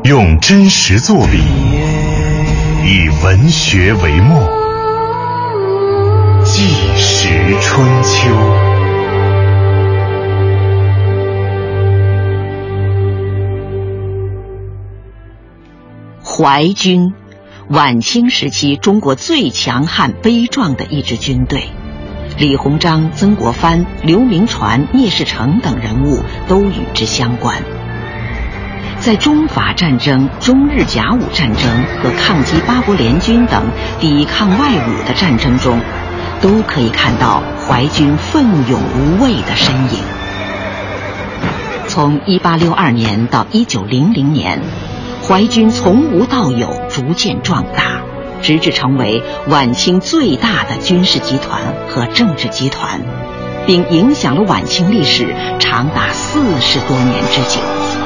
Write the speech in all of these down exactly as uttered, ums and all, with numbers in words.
用真实作笔，以文学为墨，纪实春秋。 淮军，晚清时期中国最强悍悲壮的一支军队，李鸿章、曾国藩、刘铭传、聂士成等人物都与之相关。在中法战争、中日甲午战争和抗击八国联军等抵抗外侮的战争中，都可以看到淮军奋勇无畏的身影。从一八六二年到一九零零年，淮军从无到有，逐渐壮大，直至成为晚清最大的军事集团和政治集团，并影响了晚清历史长达四十多年之久。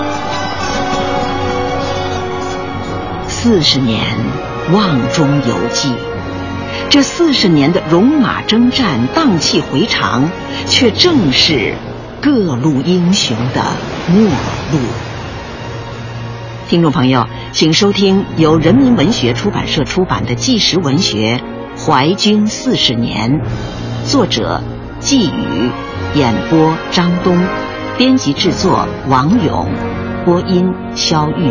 四十年望中有记，这四十年的戎马征战、荡气回肠，却正是各路英雄的末路。听众朋友，请收听由人民文学出版社出版的纪实文学《淮军四十年》，作者季宇，演播张东，编辑制作王勇，播音肖玉。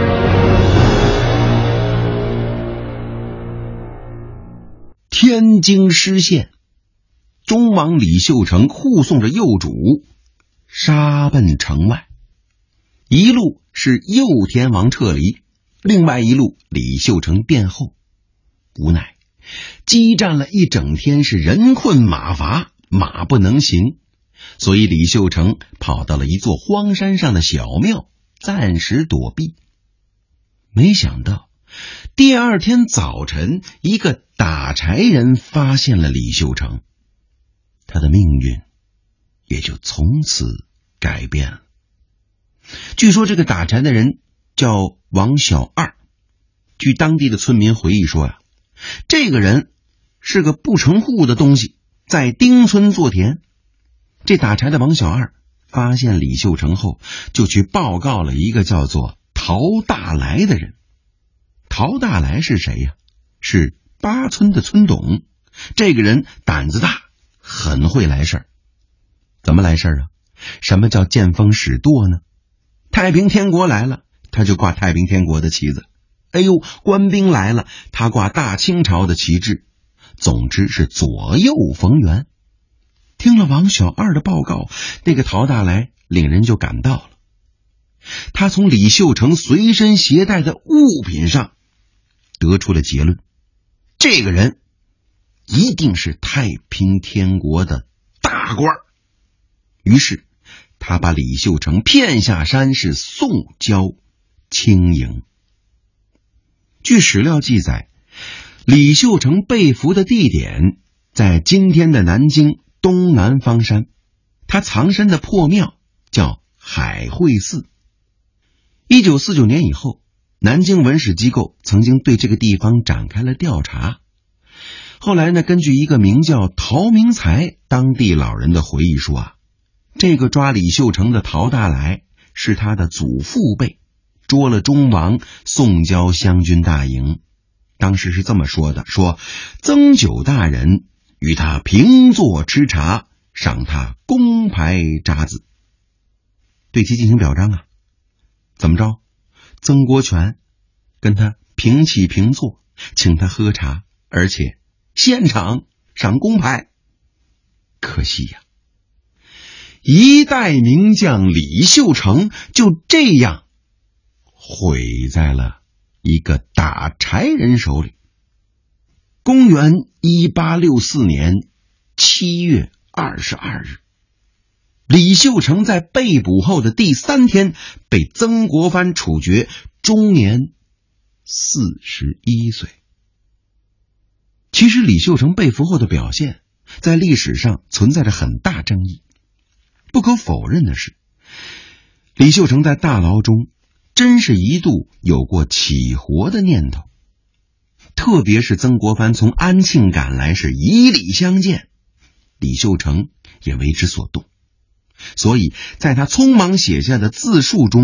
天津失陷，忠王李秀成护送着幼主杀奔城外，一路是右天王撤离，另外一路李秀成殿后。无奈激战了一整天，是人困马乏，马不能行，所以李秀成跑到了一座荒山上的小庙，暂时躲避。没想到第二天早晨，一个打柴人发现了李秀成，他的命运也就从此改变了。据说这个打柴的人叫王小二，据当地的村民回忆说呀、啊，这个人是个不成户的东西，在丁村做田。这打柴的王小二发现李秀成后，就去报告了一个叫做陶大来的人。陶大来是谁呀？是八村的村董。这个人胆子大，很会来事儿。怎么来事儿啊？什么叫见风使舵呢？太平天国来了，他就挂太平天国的旗子。哎呦，官兵来了，他挂大清朝的旗帜。总之是左右逢源。听了王小二的报告，那个陶大来领人就赶到了。他从李秀成随身携带的物品上得出了结论，这个人一定是太平天国的大官。于是他把李秀成骗下山，是送交清营。据史料记载，李秀成被俘的地点在今天的南京东南方山，他藏身的破庙叫海会寺。一九四九年以后，南京文史机构曾经对这个地方展开了调查。后来呢，根据一个名叫陶明才当地老人的回忆说啊，这个抓李秀成的陶大来是他的祖父辈，捉了忠王，送交湘军大营。当时是这么说的，说曾九大人与他平坐吃茶，赏他公牌札子，对其进行表彰啊。怎么着？曾国荃跟他平起平坐，请他喝茶，而且现场赏公牌。可惜呀、啊，一代名将李秀成就这样毁在了一个打柴人手里。公元一八六四年七月二十二日，李秀成在被捕后的第三天被曾国藩处决，终年四十一岁。其实李秀成被俘后的表现在历史上存在着很大争议。不可否认的是，李秀成在大牢中真是一度有过起活的念头，特别是曾国藩从安庆赶来，是以礼相见，李秀成也为之所动。所以在他匆忙写下的自述中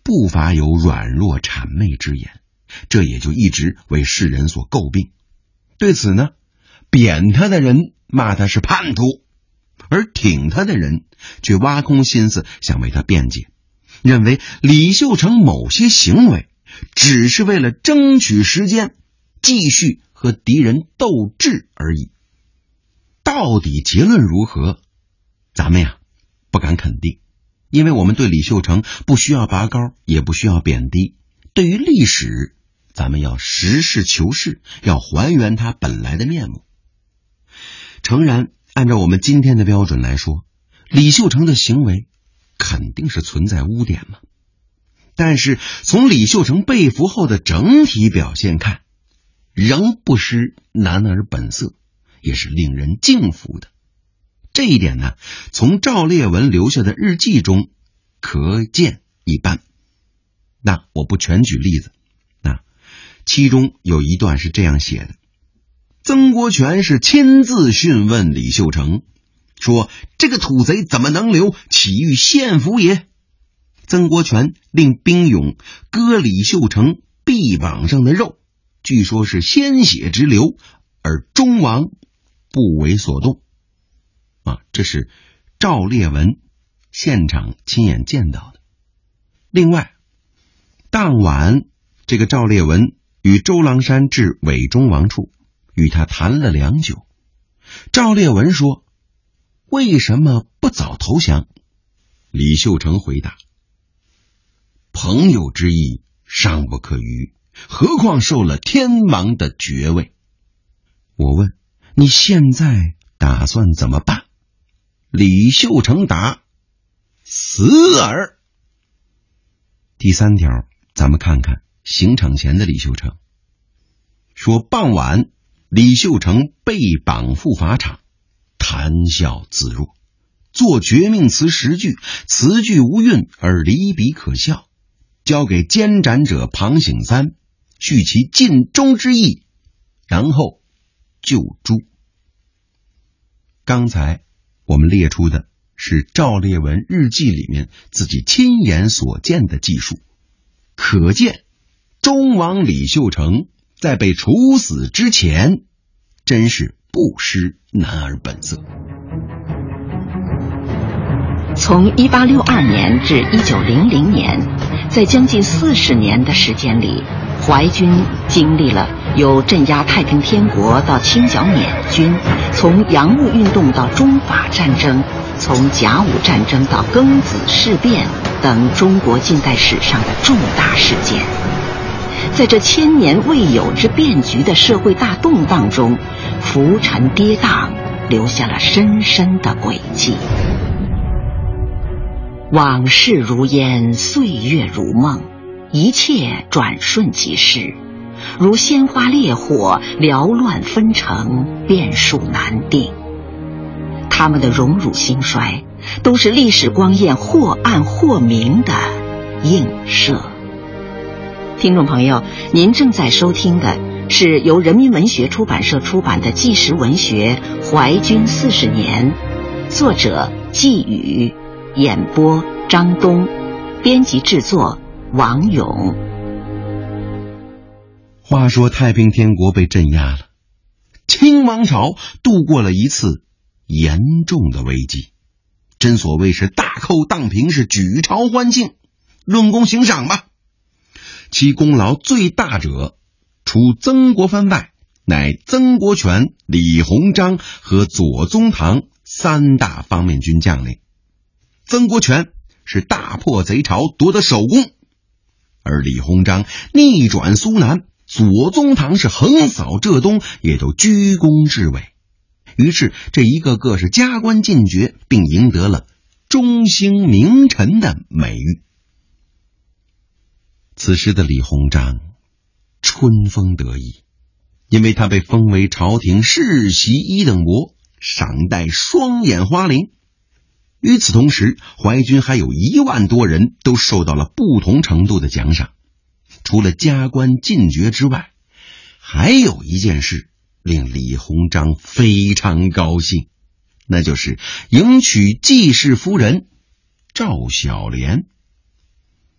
不乏有软弱谄媚之言，这也就一直为世人所诟病。对此呢，贬他的人骂他是叛徒，而挺他的人却挖空心思想为他辩解，认为李秀成某些行为只是为了争取时间，继续和敌人斗智而已。到底结论如何，咱们呀不敢肯定，因为我们对李秀成不需要拔高，也不需要贬低。对于历史，咱们要实事求是，要还原它本来的面目。诚然，按照我们今天的标准来说，李秀成的行为肯定是存在污点嘛。但是从李秀成被俘后的整体表现看，仍不失男儿本色，也是令人敬服的。这一点呢，从赵烈文留下的日记中可见一斑。那我不全举例子，那其中有一段是这样写的：曾国荃是亲自讯问李秀成，说这个土贼怎么能留，岂欲献俘也？曾国荃令兵勇割李秀成臂膀上的肉，据说是鲜血直流，而忠王不为所动。啊，这是赵烈文现场亲眼见到的。另外，当晚这个赵烈文与周郎山至韦忠王处，与他谈了良久。赵烈文说：为什么不早投降？李秀成回答：朋友之意尚不可逾，何况受了天王的爵位。我问：你现在打算怎么办？李秀成答：死耳。第三条，咱们看看刑场前的李秀成。说傍晚李秀成被绑赴法场，谈笑自若，作绝命词十句，词句无韵而离笔可笑，交给监斩者庞醒三，叙其尽忠之意，然后就诛。刚才我们列出的是赵烈文日记里面自己亲眼所见的记述，可见忠王李秀成在被处死之前，真是不失男儿本色。 从一八六二年至一九零零年，在将近四十年的时间里，淮军经历了由镇压太平天国到清剿缅军，从洋务运动到中法战争，从甲午战争到庚子事变等中国近代史上的重大事件。在这千年未有之变局的社会大动荡中，浮沉跌宕，留下了深深的轨迹。往事如烟，岁月如梦，一切转瞬即逝，如鲜花烈火，缭乱纷呈，变数难定。他们的荣辱兴衰，都是历史光焰或暗或明的映射。听众朋友，您正在收听的是由人民文学出版社出版的纪实文学《淮军四十年》，作者季宇，演播张东，编辑制作王勇。 话说太平天国被镇压了，清王朝度过了一次严重的危机，真所谓是大寇荡平，是举朝欢庆，论功行赏吧。其功劳最大者，除曾国藩外，乃曾国荃、李鸿章和左宗棠三大方面军将领。曾国荃是大破贼巢，夺得首功，而李鸿章逆转苏南，左宗棠是横扫浙东，也都居功至伟。于是这一个个是加官进爵，并赢得了中兴名臣的美誉。此时的李鸿章春风得意，因为他被封为朝廷世袭一等伯，赏戴双眼花翎。与此同时，淮军还有一万多人都受到了不同程度的奖赏。除了加官进爵之外，还有一件事令李鸿章非常高兴，那就是迎娶季氏夫人赵小莲。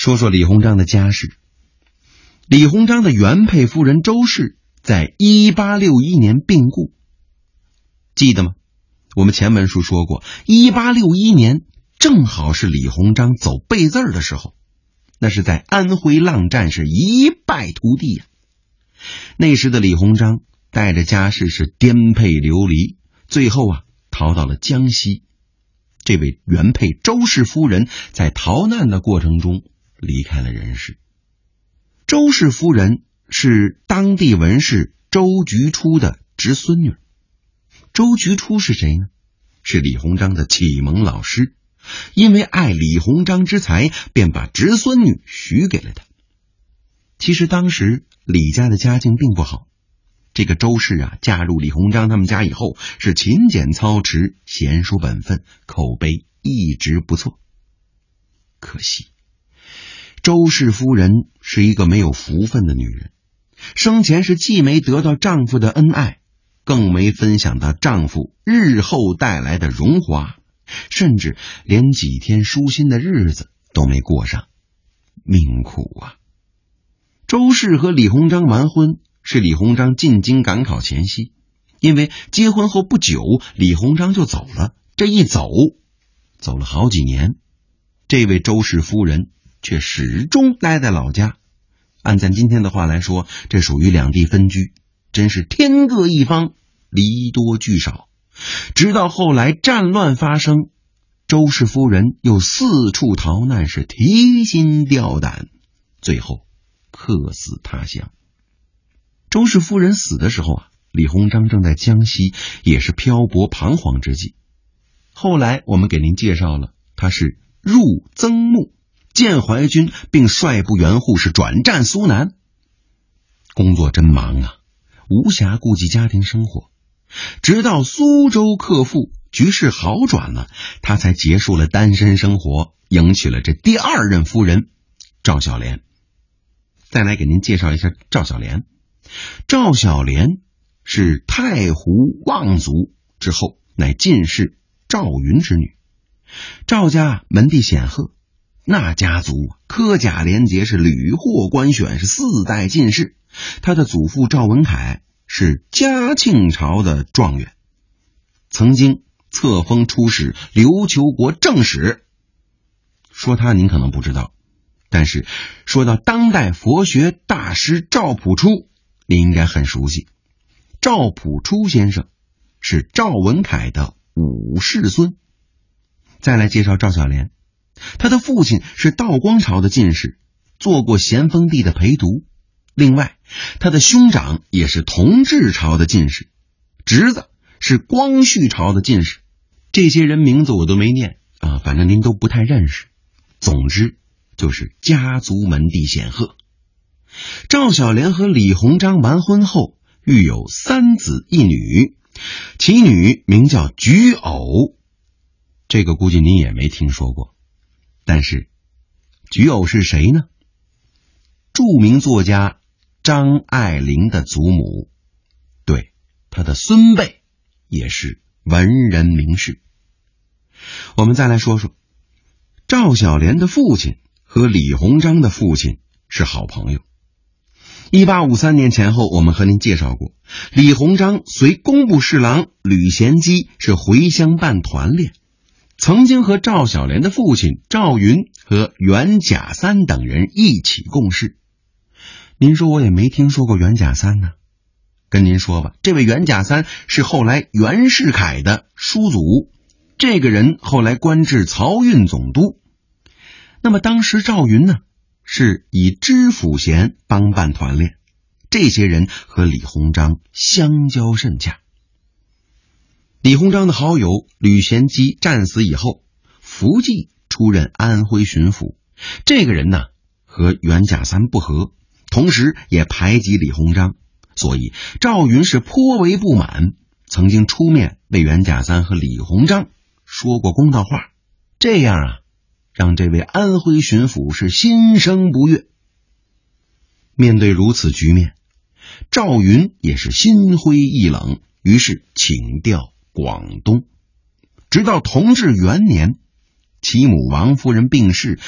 说说李鸿章的家世。李鸿章的原配夫人周氏在一八六一年病故，记得吗？我们前文书说过，一八六一年正好是李鸿章走背字的时候，那是在安徽浪战是一败涂地呀、啊。那时的李鸿章带着家世是颠沛流离，最后啊逃到了江西。这位原配周氏夫人在逃难的过程中离开了人世。周氏夫人是当地文士周菊初的侄孙女。周菊初是谁呢？是李鸿章的启蒙老师，因为爱李鸿章之才，便把侄孙女许给了他。其实当时李家的家境并不好，这个周氏啊，嫁入李鸿章他们家以后，是勤俭操持，娴熟本分，口碑一直不错。可惜周氏夫人是一个没有福分的女人，生前是既没得到丈夫的恩爱，更没分享到丈夫日后带来的荣华，甚至连几天舒心的日子都没过上，命苦啊！周氏和李鸿章完婚是李鸿章进京赶考前夕，因为结婚后不久李鸿章就走了，这一走走了好几年，这位周氏夫人却始终待在老家。按咱今天的话来说，这属于两地分居，真是天各一方，离多聚少。直到后来战乱发生，周氏夫人又四处逃难，是提心吊胆，最后客死他乡。周氏夫人死的时候啊，李鸿章正在江西，也是漂泊彷徨之际。后来我们给您介绍了，他是入曾穆，建淮军，并率部援护，是转战苏南。工作真忙啊，无暇顾及家庭生活。直到苏州克复，局势好转了，他才结束了单身生活，迎娶了这第二任夫人赵小莲。再来给您介绍一下赵小莲。赵小莲是太湖望族之后，乃进士赵云之女。赵家门第显赫，那家族科甲廉洁，是屡获官选，是四代进士。他的祖父赵文凯是嘉庆朝的状元，曾经册封出使琉球国正使。说他您可能不知道，但是说到当代佛学大师赵朴初，您应该很熟悉。赵朴初先生是赵文凯的五世孙。再来介绍赵小莲，他的父亲是道光朝的进士，做过咸丰帝的陪读。另外他的兄长也是同治朝的进士，侄子是光绪朝的进士。这些人名字我都没念啊，反正您都不太认识。总之就是家族门第显赫。赵小莲和李鸿章完婚后，育有三子一女，其女名叫菊藕，这个估计您也没听说过。但是菊藕是谁呢？著名作家张爱玲的祖母，对，她的孙辈也是文人名士。我们再来说说赵小莲的父亲和李鸿章的父亲是好朋友。一八五三年前后，我们和您介绍过，李鸿章随工部侍郎吕贤基是回乡办团练，曾经和赵小莲的父亲赵云和袁甲三等人一起共事。您说我也没听说过袁甲三呢，跟您说吧，这位袁甲三是后来袁世凯的叔祖，这个人后来官至漕运总督。那么当时赵云呢，是以知府衔帮办团练，这些人和李鸿章相交甚洽。李鸿章的好友吕贤基战死以后，福记出任安徽巡抚，这个人呢和袁甲三不和，同时也排挤李鸿章，所以赵云是颇为不满，曾经出面为袁甲三和李鸿章说过公道话，这样啊让这位安徽巡抚是心生不悦。面对如此局面，赵云也是心灰意冷，于是请调广东。直到同治元年，其母王夫人病逝，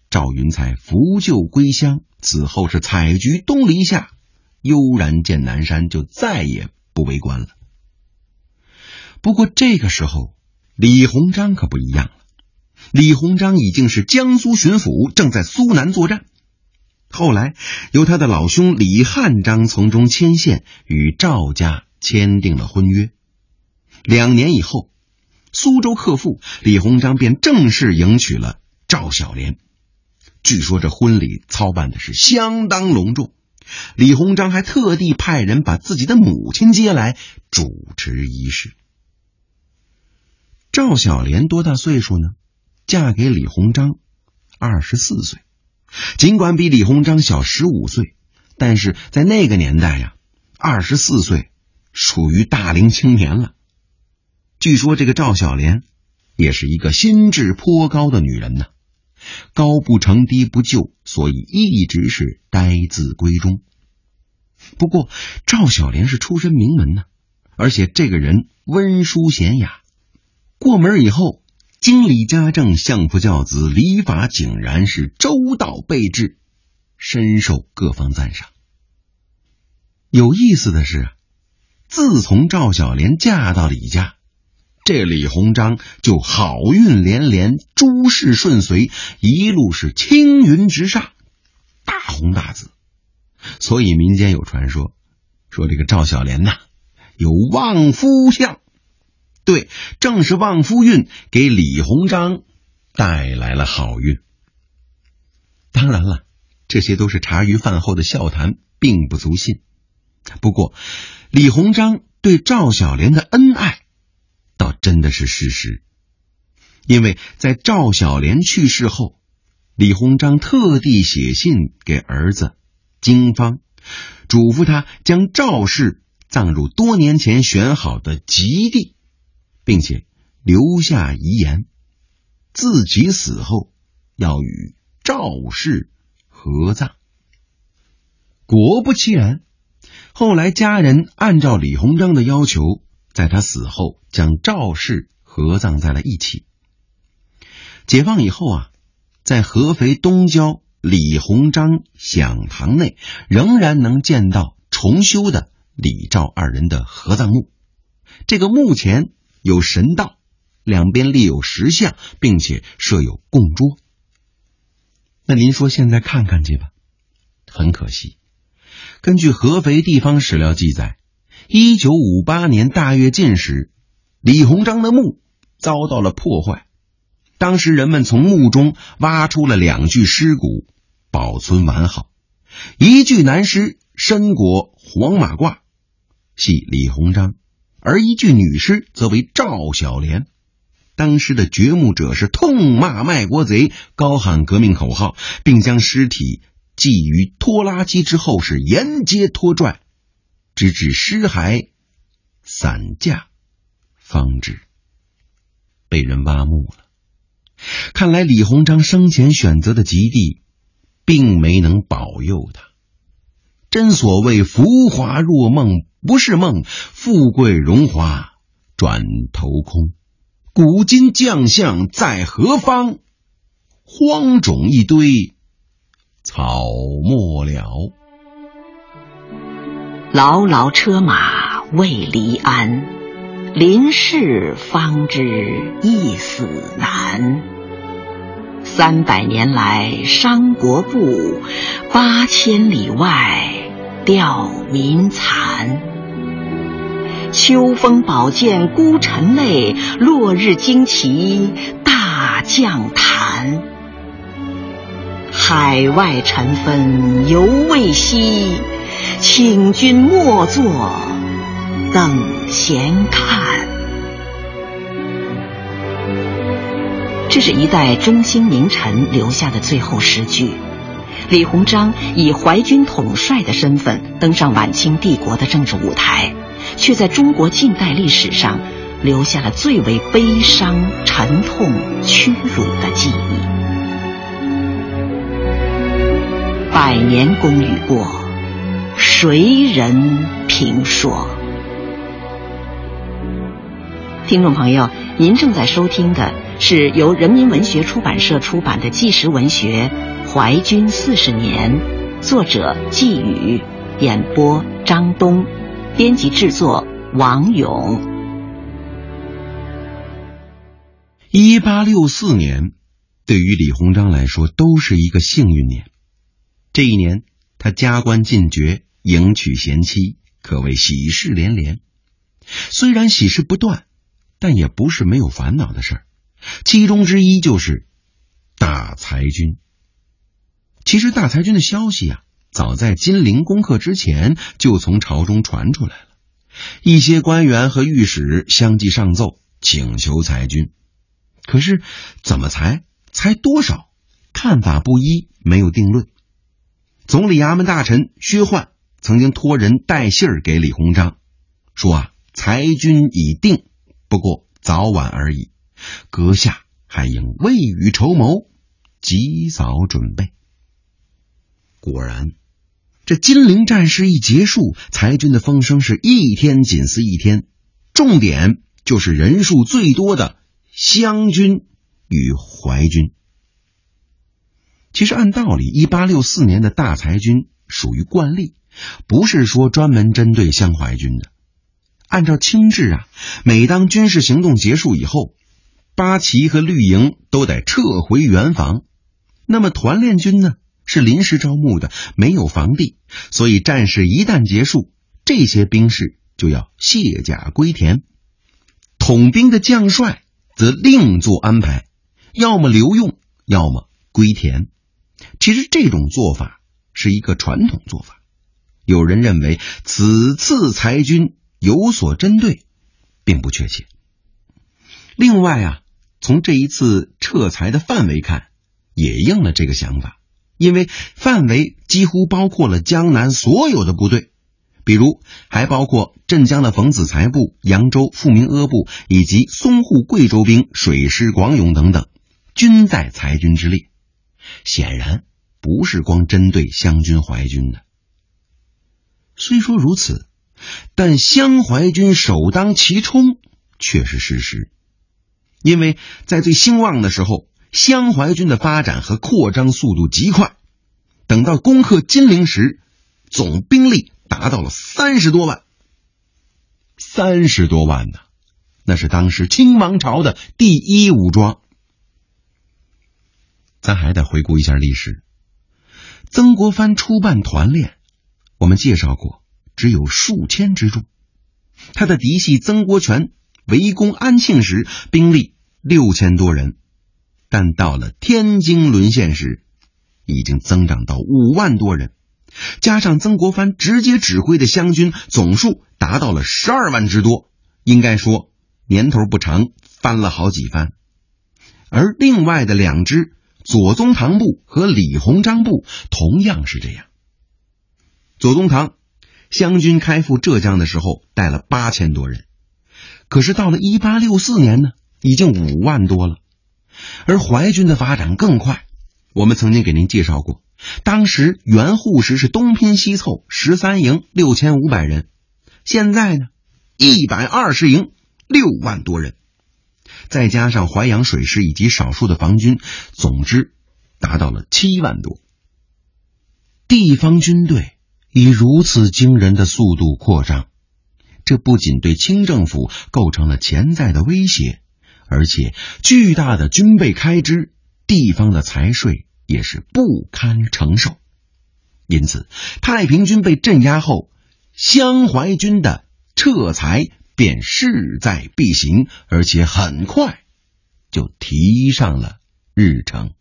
赵云才扶柩归乡，此后是采菊东篱下，悠然见南山，就再也不为官了。不过这个时候李鸿章可不一样了，李鸿章已经是江苏巡抚，正在苏南作战。后来由他的老兄李汉章从中牵线，与赵家签订了婚约。两年以后，苏州克复，李鸿章便正式迎娶了赵小莲。据说这婚礼操办的是相当隆重，李鸿章还特地派人把自己的母亲接来主持仪式。赵小莲多大岁数呢？嫁给李鸿章二十四岁，尽管比李鸿章小十五岁，但是在那个年代呀，二十四岁属于大龄青年了。据说这个赵小莲也是一个心智颇高的女人呢，高不成低不就，所以一直是呆字闺中。不过赵小莲是出身名门呢，而且这个人温淑娴雅，过门以后经理家政，相夫教子，礼法井然，是周到备至，深受各方赞赏。有意思的是，自从赵小莲嫁到李家，这李鸿章就好运连连，诸事顺遂，一路是青云直上，大红大紫。所以民间有传说，说这个赵小莲呐，有旺夫相。对，正是旺夫运给李鸿章带来了好运。当然了，这些都是茶余饭后的笑谈，并不足信。不过李鸿章对赵小莲的恩爱倒真的是事实，因为在赵小莲去世后，李鸿章特地写信给儿子经方，嘱咐他将赵氏葬入多年前选好的吉地，并且留下遗言，自己死后要与赵氏合葬。果不其然，后来家人按照李鸿章的要求，在他死后将赵氏合葬在了一起。解放以后啊，在合肥东郊李鸿章享堂内，仍然能见到重修的李赵二人的合葬墓。这个墓前有神道，两边立有石像，并且设有供桌。那您说现在看看去吧，很可惜，根据合肥地方史料记载，一九五八年大跃进时，李鸿章的墓遭到了破坏。当时人们从墓中挖出了两具尸骨，保存完好。一具男尸身裹黄马褂，系李鸿章，而一具女尸则为赵小莲。当时的掘墓者是痛骂卖国贼，高喊革命口号，并将尸体系于拖拉机之后，是沿街拖拽，直至尸骸散架方止。被人挖墓了。看来李鸿章生前选择的吉地并没能保佑他。真所谓浮华若梦不是梦，富贵荣华转头空。古今将相在何方？荒冢一堆草没了。 牢牢车马未离鞍，临事方知一死难。三百年来商国步，八千里外吊民残。秋风宝剑孤臣泪，落日旌旗大将坛。海外尘纷犹未息，请君莫作等闲看。这是一代忠心名臣留下的最后诗句。李鸿章以淮军统帅的身份登上晚清帝国的政治舞台，却在中国近代历史上留下了最为悲伤、沉痛、屈辱的记忆。百年功与过，谁人评说？听众朋友，您正在收听的是由人民文学出版社出版的纪实文学《怀君四十年》，作者季宇，演播张东，编辑制作王勇。 一八六四年对于李鸿章来说都是一个幸运年。这一年他加官进爵，迎娶贤妻，可谓喜事连连。虽然喜事不断，但也不是没有烦恼的事儿，其中之一就是大裁军。其实大裁军的消息啊，早在金陵攻克之前就从朝中传出来了，一些官员和御史相继上奏，请求裁军。可是怎么裁，裁多少，看法不一，没有定论。总理衙门大臣薛焕曾经托人带信儿给李鸿章，说啊，裁军已定，不过早晚而已，阁下还应未雨绸缪，及早准备。果然，这金陵战事一结束，裁军的风声是一天紧似一天，重点就是人数最多的湘军与淮军。其实按道理一八六四年的大裁军属于惯例，不是说专门针对湘淮军的。按照清制啊，每当军事行动结束以后，八旗和绿营都得撤回原防。那么团练军呢，是临时招募的，没有防地，所以战事一旦结束，这些兵士就要卸甲归田。统兵的将帅则另做安排，要么留用，要么归田。其实这种做法是一个传统做法，有人认为此次裁军有所针对，并不确切。另外啊，从这一次撤裁的范围看，也应了这个想法，因为范围几乎包括了江南所有的部队，比如还包括镇江的冯子材部、扬州富民阿部以及淞沪贵州兵水师广勇等等，均在裁军之列。显然不是光针对湘军淮军的。虽说如此，但湘淮军首当其冲却是事实。因为在最兴旺的时候，湘淮军的发展和扩张速度极快，等到攻克金陵时，总兵力达到了三十多万。三十多万呢，那是当时清王朝的第一武装。咱还得回顾一下历史。曾国藩初办团练，我们介绍过，只有数千之众。他的嫡系曾国荃围攻安庆时，兵力六千多人，但到了天津沦陷时，已经增长到五万多人，加上曾国藩直接指挥的湘军，总数达到了十二万之多，应该说年头不长，翻了好几番。而另外的两支左宗棠部和李鸿章部同样是这样。左宗棠湘军开赴浙江的时候带了八千多人，可是到了一八六四年呢，已经五万多了。而淮军的发展更快，我们曾经给您介绍过，当时原沪时是东拼西凑，十三营六千五百人，现在呢一百二十营六万多人，再加上淮扬水师以及少数的防军，总之达到了七万多。地方军队以如此惊人的速度扩张，这不仅对清政府构成了潜在的威胁，而且巨大的军备开支，地方的财税也是不堪承受。因此太平军被镇压后，湘淮军的撤裁便势在必行，而且很快就提上了日程。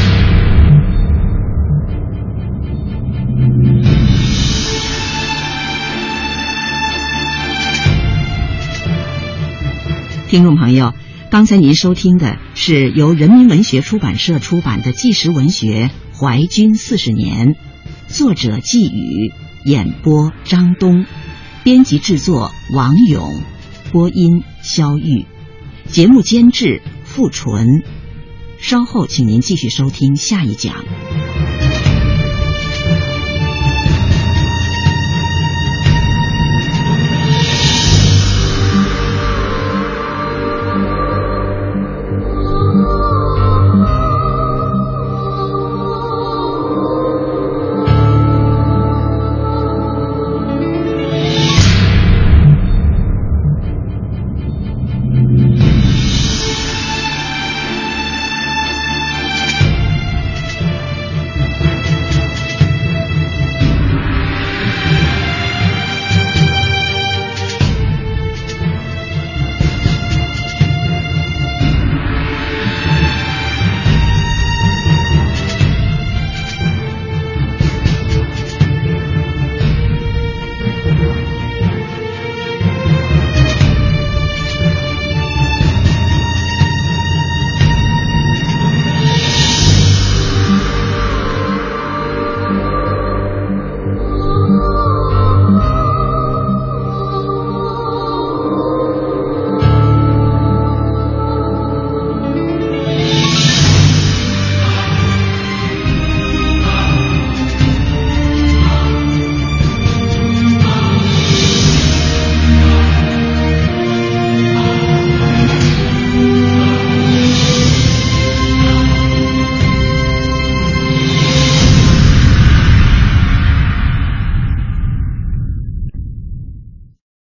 听众朋友，刚才您收听的是由人民文学出版社出版的纪实文学《淮军四十年》，作者季宇，演播张东，编辑制作王勇，播音肖玉，节目监制付纯。稍后请您继续收听下一讲。